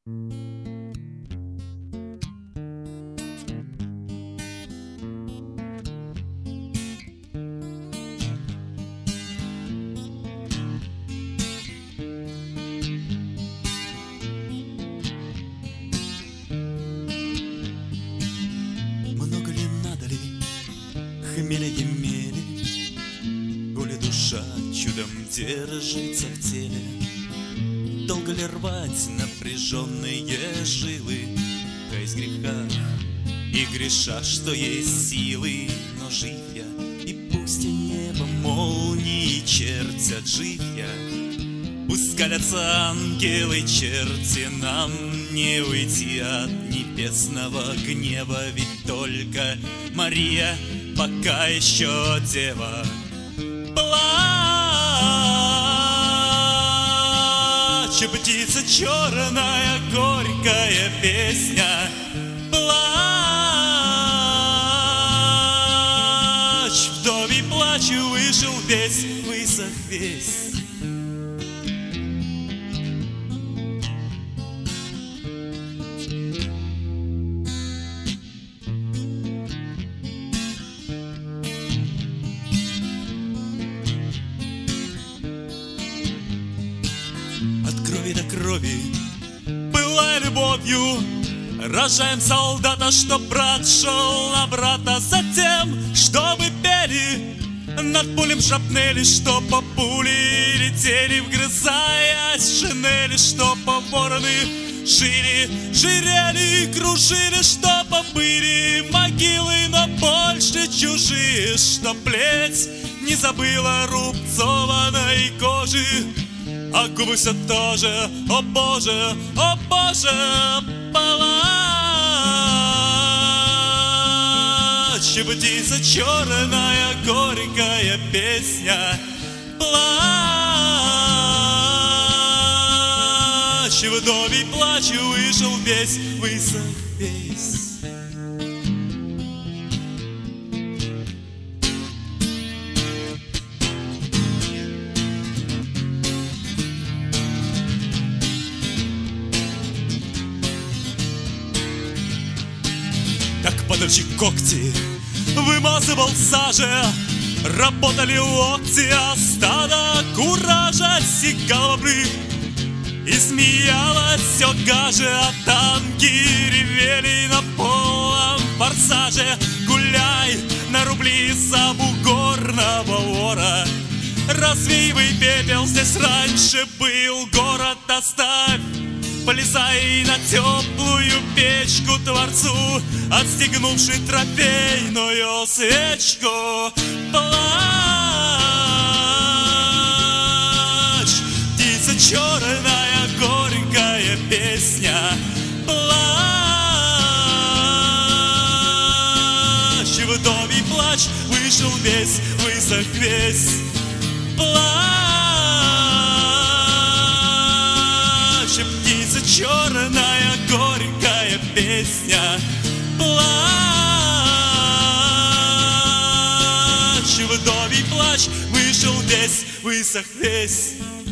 Много ли надо ли хмеля-емели, коли душа чудом держится в теле? Долго ли рвать напряженные жилы, каясь в грехах и греша, что есть силы? Но жив я, и пусть и небо молнии чертят, жив я. Пусть скалятся ангелы, черти, нам не уйти от небесного гнева, ведь только Мария пока еще дева. Плачь, птица черная, горькая песня. Плачь, вдовий плач, вышел весь, высох весь. До крови была любовью, рожаем солдата, что брат шел на брата, затем, чтобы пели над полем шрапнели, что по пули летели, вгрызаясь в шинели, что по вороны шили, жирели, кружили, что побыли могилы, но больше чужие, что плеть не забыла рубцованной кожи. А губы все тоже, о Боже, плачь, птица черная, горькая песня. Плачь, вдовий плач, вышел весь, высох весь. Как подольщик когти вымазывал в саже, работали локти, а стадо куража сигало вбрыг. И смеялось все гаже, а танки ревели на полном форсаже. Гуляй на рубли за бугорного вора, развеивай пепел, здесь раньше был город, оставь. Полезай на теплую печку Творцу, отстегнувши трофейную свечку. Плачь, птица черная, горькая песня. Плачь, вдовий плач, вышел весь, высох весь. Птица черная, горькая песня. Плачь, вдовий плач, вышел весь, высох весь.